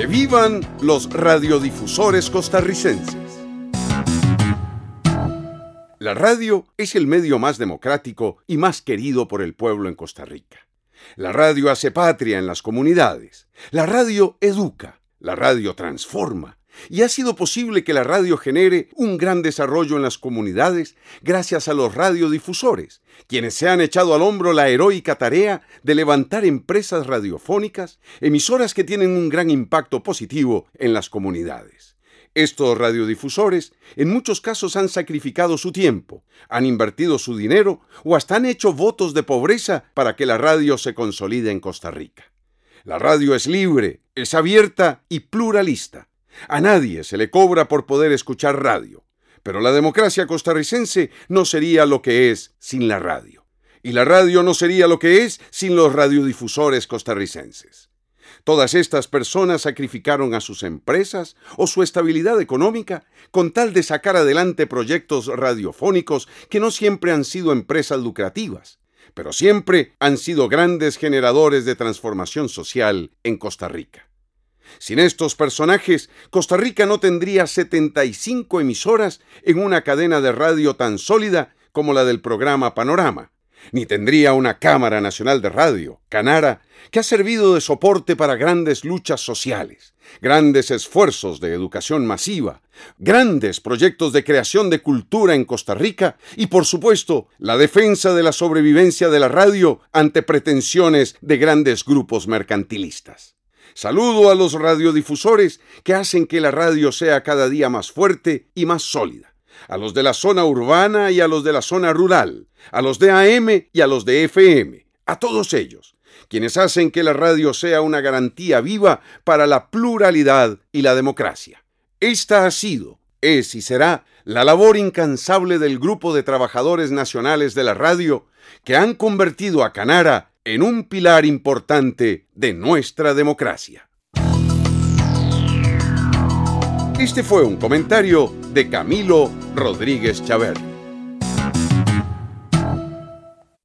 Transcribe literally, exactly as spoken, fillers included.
¡Que vivan los radiodifusores costarricenses! La radio es el medio más democrático y más querido por el pueblo en Costa Rica. La radio hace patria en las comunidades. La radio educa. La radio transforma. Y ha sido posible que la radio genere un gran desarrollo en las comunidades gracias a los radiodifusores, quienes se han echado al hombro la heroica tarea de levantar empresas radiofónicas, emisoras que tienen un gran impacto positivo en las comunidades. Estos radiodifusores en muchos casos han sacrificado su tiempo, han invertido su dinero o hasta han hecho votos de pobreza para que la radio se consolide en Costa Rica. La radio es libre, es abierta y pluralista. A nadie se le cobra por poder escuchar radio, pero la democracia costarricense no sería lo que es sin la radio. Y la radio no sería lo que es sin los radiodifusores costarricenses. Todas estas personas sacrificaron a sus empresas o su estabilidad económica con tal de sacar adelante proyectos radiofónicos que no siempre han sido empresas lucrativas, pero siempre han sido grandes generadores de transformación social en Costa Rica. Sin estos personajes, Costa Rica no tendría setenta y cinco emisoras en una cadena de radio tan sólida como la del programa Panorama, ni tendría una Cámara Nacional de Radio, Canara, que ha servido de soporte para grandes luchas sociales, grandes esfuerzos de educación masiva, grandes proyectos de creación de cultura en Costa Rica y, por supuesto, la defensa de la sobrevivencia de la radio ante pretensiones de grandes grupos mercantilistas. Saludo a los radiodifusores que hacen que la radio sea cada día más fuerte y más sólida. A los de la zona urbana y a los de la zona rural, a los de A M y a los de F M, a todos ellos, quienes hacen que la radio sea una garantía viva para la pluralidad y la democracia. Esta ha sido, es y será la labor incansable del Grupo de Trabajadores Nacionales de la Radio, que han convertido a Canara en un pilar importante de nuestra democracia. Este fue un comentario de Camilo Rodríguez Chaverri.